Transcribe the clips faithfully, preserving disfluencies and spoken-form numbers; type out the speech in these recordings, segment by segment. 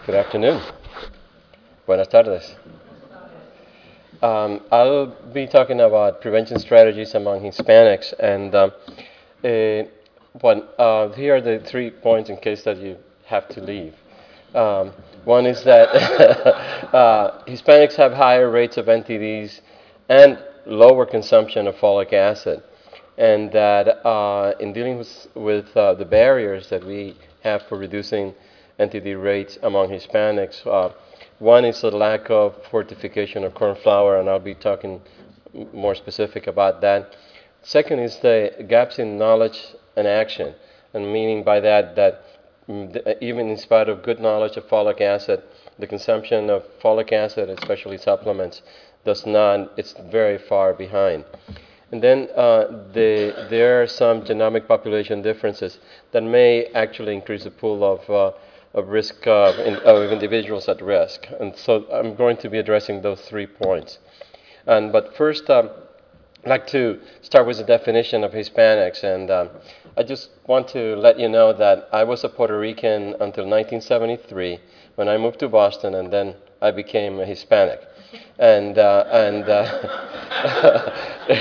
Good afternoon. Buenas tardes. Um, I'll be talking about prevention strategies among Hispanics, and um, uh, one, uh, here are the three points in case that you have to leave. Um, one is that uh, Hispanics have higher rates of N T Ds and lower consumption of folic acid, and that uh, in dealing with, with uh, the barriers that we have for reducing N T D rates among Hispanics, uh, one is the lack of fortification of corn flour, and I'll be talking more specific about that. Second is the gaps in knowledge and action, and meaning by that that mm, the- even in spite of good knowledge of folic acid, the consumption of folic acid, especially supplements, does not, it's very far behind. And then uh, the, there are some genomic population differences that may actually increase the pool of, uh, of risk of, in, of individuals at risk. And so I'm going to be addressing those three points. And but first, um, I'd like to start with the definition of Hispanics, and um, I just want to let you know that I was a Puerto Rican until nineteen seventy-three when I moved to Boston, and then I became a Hispanic. And uh, and uh,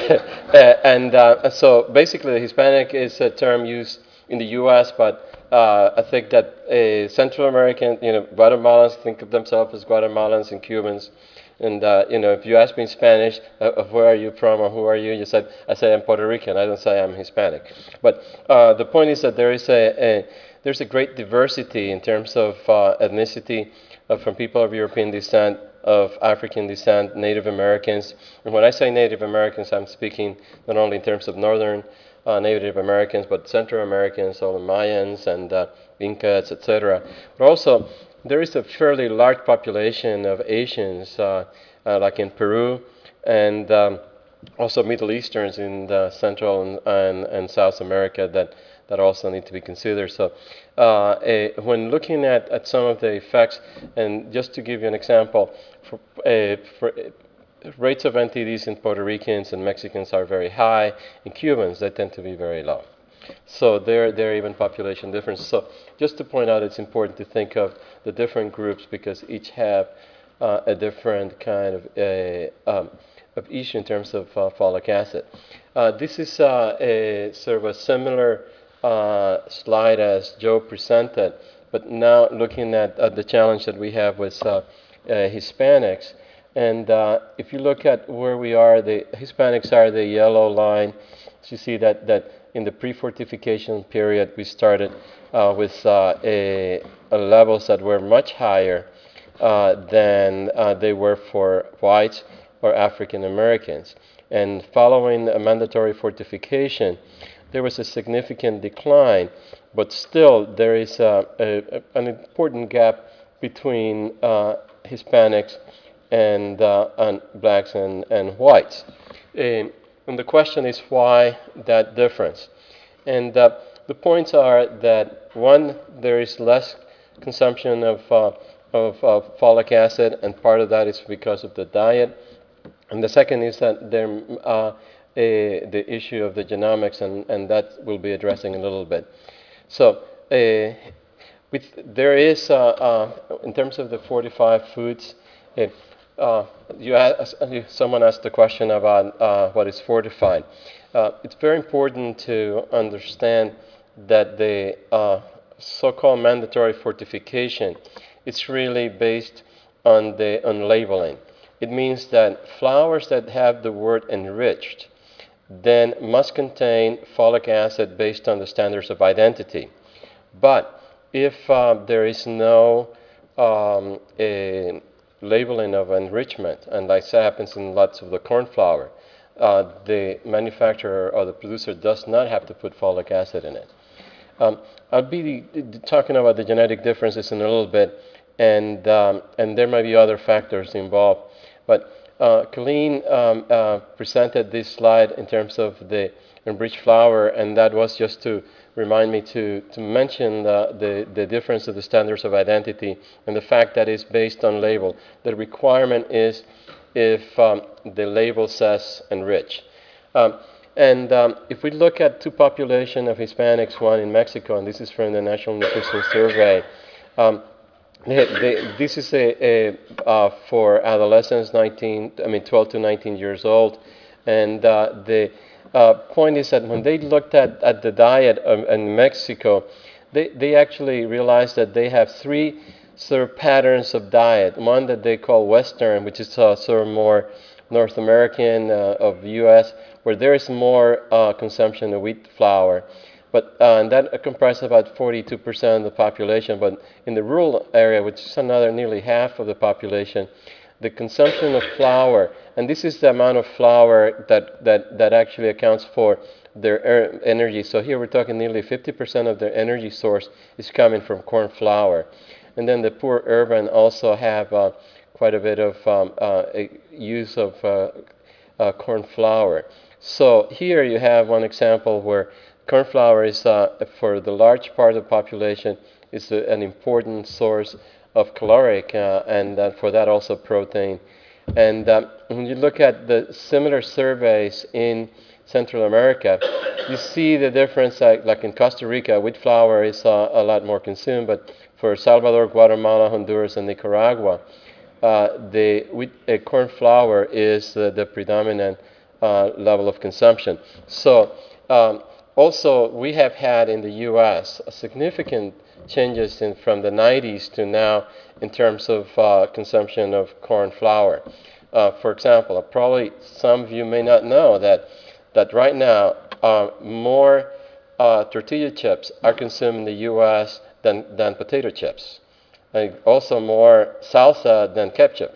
and uh, so basically, Hispanic is a term used in the U S, but uh, I think that uh, Central American, you know, Guatemalans think of themselves as Guatemalans and Cubans. And uh, you know, if you ask me in Spanish, uh, of where are you from or who are you, you said, I say I'm Puerto Rican. I don't say I'm Hispanic. But uh, the point is that there is a, a there's a great diversity in terms of uh, ethnicity uh, from people of European descent, of African descent, Native Americans. And when I say Native Americans, I'm speaking not only in terms of northern uh, Native Americans, but Central Americans, all the Mayans and uh, Incas, et cetera. But also, there is a fairly large population of Asians, uh, uh, like in Peru, and um, also Middle Easterns in the Central and, and, and South America that, that also need to be considered. So uh, eh, when looking at, at some of the effects, and just to give you an example, for, uh, for uh, rates of N T Ds in Puerto Ricans and Mexicans are very high. In Cubans, they tend to be very low. So there, there are even population differences. So just to point out, it's important to think of the different groups because each have uh, a different kind of a, um, of issue in terms of uh, folic acid. Uh, this is uh, a sort of a similar uh, slide as Joe presented, but now looking at, at the challenge that we have with uh, uh, Hispanics. And uh, if you look at where we are, the Hispanics are the yellow line. So you see that, that in the pre-fortification period, we started uh, with uh, a, a levels that were much higher uh, than uh, they were for whites or African Americans. And following a mandatory fortification, there was a significant decline, but still there is a, a, an important gap between uh, Hispanics and, uh, and blacks and, and whites. Um, and the question is why that difference? And uh, the points are that one, there is less consumption of, uh, of, of folic acid, and part of that is because of the diet. And the second is that there, uh, a, the issue of the genomics, and, and that we'll be addressing a little bit. So, uh, with, there is, uh, uh, in terms of the fortified foods, uh, uh, you ask, someone asked the question about uh, what is fortified. Uh, it's very important to understand that the uh, so-called mandatory fortification is really based on the on labeling. It means that flours that have the word enriched then must contain folic acid based on the standards of identity. But if uh, there is no um, a labeling of enrichment, and like that happens in lots of the corn flour, uh, the manufacturer or the producer does not have to put folic acid in it. Um, I'll be talking about the genetic differences in a little bit, and um, and there might be other factors involved. But uh, Colleen um, uh, presented this slide in terms of the enriched flour, and that was just to remind me to, to mention the, the, the difference of the standards of identity and the fact that it's based on label. The requirement is if um, the label says enrich. Um, and um, if we look at two population of Hispanics, one in Mexico, and this is from the National Nutrition Survey, um, They, they, this is a, a uh, for adolescents, nineteen, I mean twelve to nineteen years old, and uh, the uh, point is that when they looked at, at the diet um, in Mexico, they, they actually realized that they have three sort of patterns of diet. One that they call Western, which is uh, sort of more North American uh, of the U S, where there is more uh, consumption of wheat flour. But uh, and that comprises about forty-two percent of the population. But in the rural area, which is another nearly half of the population, the consumption of flour, and this is the amount of flour that, that, that actually accounts for their er- energy. So here we're talking nearly fifty percent of their energy source is coming from corn flour. And then the poor urban also have uh, quite a bit of um, uh, use of uh, uh, corn flour. So here you have one example where corn flour is, uh, for the large part of the population, is a, an important source of caloric, uh, and uh, for that also protein. And um, when you look at the similar surveys in Central America, you see the difference. Like, like in Costa Rica, wheat flour is uh, a lot more consumed, but for Salvador, Guatemala, Honduras, and Nicaragua, uh, the wheat, uh, corn flour is uh, the predominant uh, level of consumption. So um, also, we have had in the U S a significant changes in, from the nineties to now in terms of uh, consumption of corn flour. Uh, for example, uh, probably some of you may not know that that right now uh, more uh, tortilla chips are consumed in the U S than, than potato chips. And also more salsa than ketchup.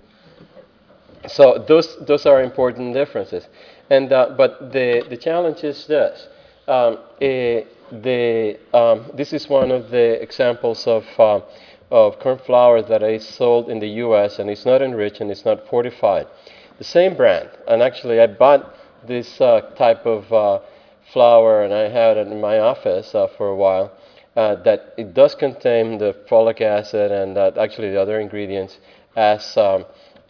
So those those are important differences, and uh, but the the challenge is this: um, eh, the um, this is one of the examples of uh, of corn flour that is sold in the U S and it's not enriched and it's not fortified. The same brand, and actually I bought this uh, type of uh, flour and I had it in my office uh, for a while. Uh, that it does contain the folic acid and uh, actually the other ingredients as um,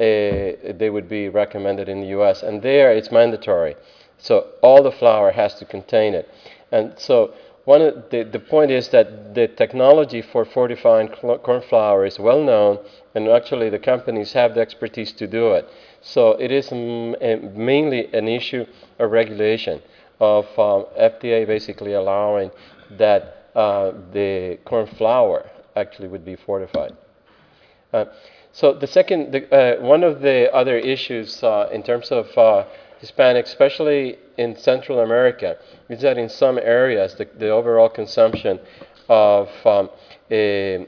uh, they would be recommended in the U S. And there it's mandatory. So all the flour has to contain it. And so one of the, the point is that the technology for fortifying corn flour is well known, and actually the companies have the expertise to do it. So it is m- mainly an issue of regulation, of um, F D A basically allowing that uh, the corn flour actually would be fortified. Uh, so the second, the, uh, one of the other issues uh, in terms of uh, Hispanics, especially in Central America, is that in some areas the, the overall consumption of um, uh,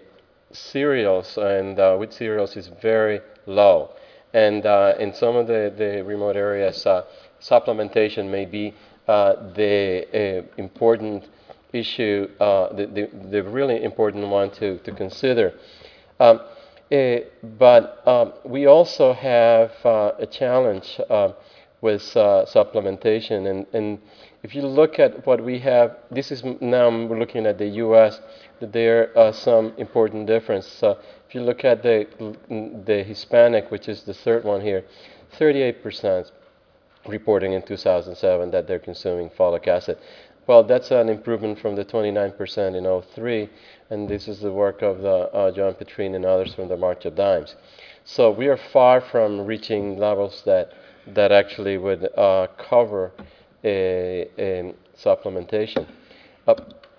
cereals and uh, wheat cereals is very low. And uh, in some of the, the remote areas, uh, supplementation may be uh, the uh, important issue, uh, the, the, the really important one to, to consider. Um, eh, but um, we also have uh, a challenge uh, with uh, supplementation. And, and if you look at what we have, this is now we're looking at the U S, that there are some important difference. Uh, if you look at the, the Hispanic, which is the third one here, thirty-eight percent reporting in two thousand seven that they're consuming folic acid. Well, that's an improvement from the twenty-nine percent in oh three, and this is the work of the, uh, John Petrine and others from the March of Dimes. So we are far from reaching levels that that actually would uh, cover a, a supplementation. Uh,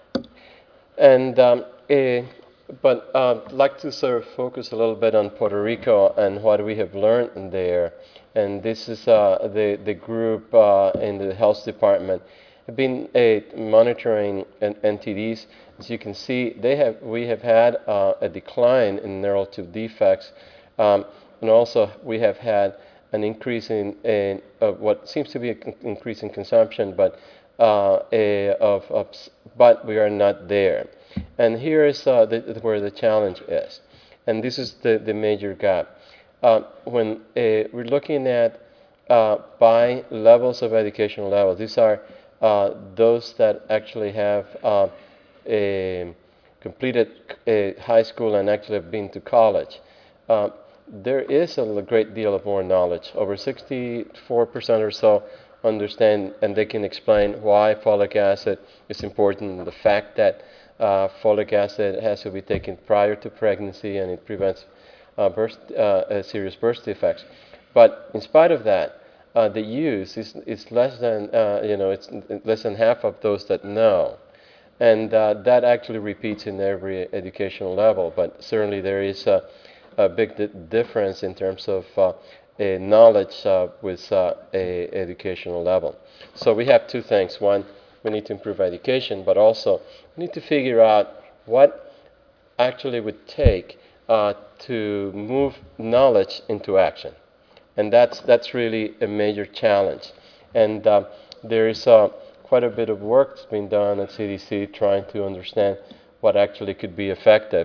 and um, eh, but uh, I'd like to sort of focus a little bit on Puerto Rico and what we have learned there. And this is uh, the the group uh, in the health department have been uh, monitoring N T Ds. As you can see, they have we have had uh, a decline in neural tube defects, um, and also we have had an increase in, in uh, what seems to be an increase in consumption, but uh, a, of, of but we are not there. And here is uh, the, where the challenge is, and this is the, the major gap. Uh, when uh, we're looking at uh, by levels of educational levels, these are uh, those that actually have uh, a completed a high school and actually have been to college. Uh, there is a great deal of more knowledge. Over sixty-four percent or so understand and they can explain why folic acid is important, the fact that uh, folic acid has to be taken prior to pregnancy, and it prevents uh, birth, uh, serious birth defects. But in spite of that, uh, the use is, is less than uh, you know it's less than half of those that know, and uh, that actually repeats in every educational level. But certainly there is a, a big di difference in terms of uh, a knowledge uh, with uh, a educational level. So we have two things. One, we need to improve education, but also we need to figure out what actually would take uh, to move knowledge into action. And that's, that's really a major challenge. And uh, there is uh, quite a bit of work that's been done at C D C trying to understand what actually could be effective.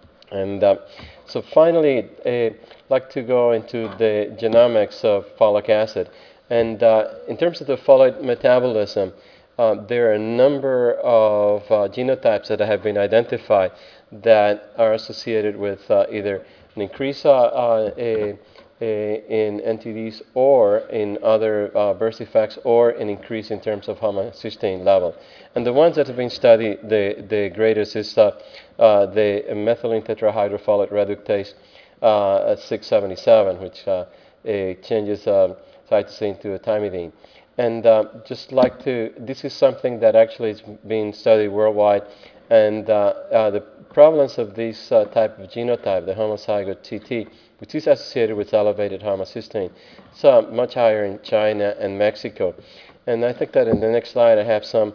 And uh, so finally, I'd like to go into the genomics of folic acid. And uh, in terms of the folate metabolism, uh, there are a number of uh, genotypes that have been identified that are associated with uh, either an increase uh, uh, a, a, in N T Ds or in other uh, birth defects, or an increase in terms of homocysteine level. And the ones that have been studied the, the greatest is uh, uh, the methylene tetrahydrofolate reductase uh, six seventy-seven, which uh, changes uh, cytosine to a thymidine. And uh, just like to, this is something that actually is being studied worldwide. And uh, uh, the prevalence of this uh, type of genotype, the homozygote T T, which is associated with elevated homocysteine, it's uh, much higher in China and Mexico. And I think that in the next slide I have some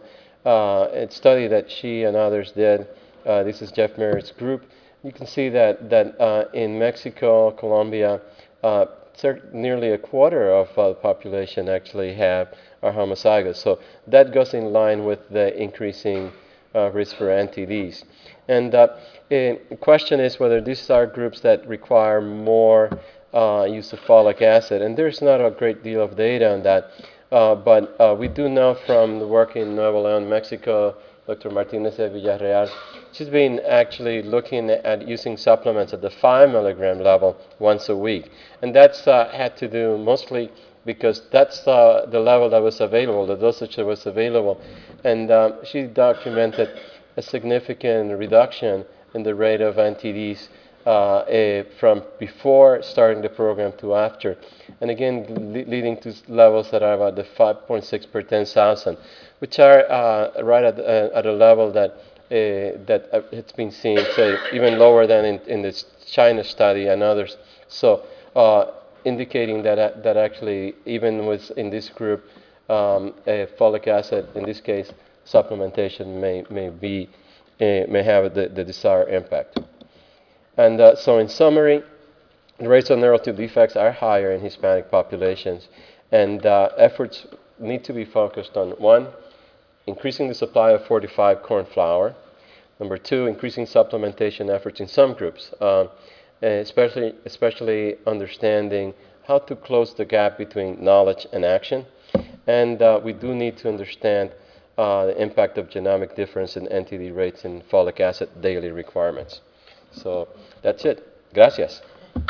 uh, study that she and others did. Uh, this is Jeff Merritt's group. You can see that, that uh, in Mexico, Colombia, uh, nearly a quarter of uh, the population actually have are homozygous. So that goes in line with the increasing uh, risk for N T Ds. And uh, the question is whether these are groups that require more uh, use of folic acid. And there's not a great deal of data on that. Uh, but uh, we do know from the work in Nuevo León, Mexico, Doctor Martinez de Villarreal, she's been actually looking at using supplements at the five milligram level once a week. And that's uh, had to do mostly because that's uh, the level that was available, the dosage that was available. And um, she documented a significant reduction in the rate of N T Ds uh, uh, from before starting the program to after. And again, le leading to levels that are about the five point six per ten thousand, which are uh, right at, uh, at a level that uh, that uh, it's been seen, say, even lower than in, in this China study and others. So, uh, indicating that uh, that actually, even with in this group, um, a folic acid, in this case, supplementation may may be uh, may have the, the desired impact. And uh, so, in summary, the rates of neural tube defects are higher in Hispanic populations, and uh, efforts need to be focused on, one, increasing the supply of fortified corn flour. Number two, increasing supplementation efforts in some groups, uh, especially, especially understanding how to close the gap between knowledge and action. And uh, we do need to understand uh, the impact of genomic difference in N T D rates and folic acid daily requirements. So that's it. Gracias.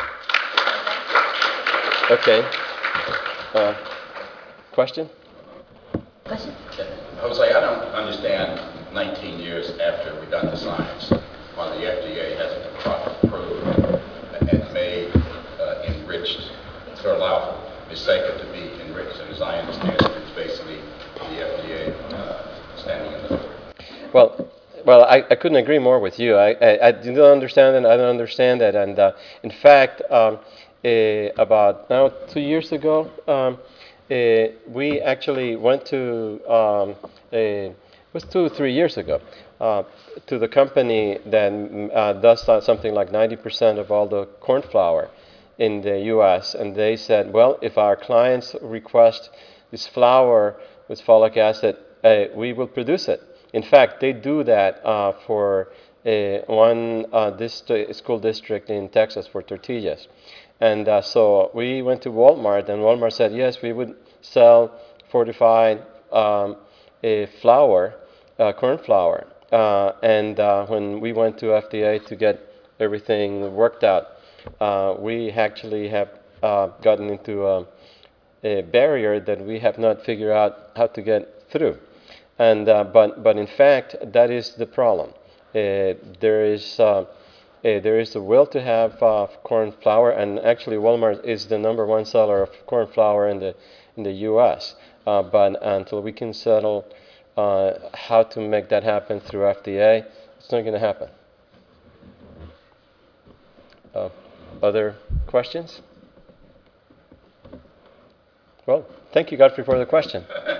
Okay. Uh, question? Question? Jose, I don't understand nineteen years after we've done the science, why the F D A hasn't approved and made uh, enriched, to allow Miseka to be enriched. And as I understand it, it's basically the F D A uh, standing in the door. Well, well, I, I couldn't agree more with you. I, I, I do not understand it. I don't understand it. And uh, in fact, um, uh, about now two years ago, um, uh, we actually went to, um, a, it was two or three years ago, uh, to the company that uh, does uh, something like ninety percent of all the corn flour in the U S And they said, well, if our clients request this flour with folic acid, uh, we will produce it. In fact, they do that uh, for uh, one uh, dist- school district in Texas for tortillas. And uh, so we went to Walmart, and Walmart said, yes, we would sell fortified um, a flour, uh, corn flour. Uh, and uh, when we went to F D A to get everything worked out, uh, we actually have uh, gotten into a, a barrier that we have not figured out how to get through. And, uh, but, but in fact, that is the problem. Uh, there is uh, uh, there is the will to have uh, corn flour, and actually Walmart is the number one seller of corn flour in the in the U S. Uh, but until we can settle uh, how to make that happen through F D A, it's not going to happen. Uh, other questions? Well, thank you, Godfrey, for the question.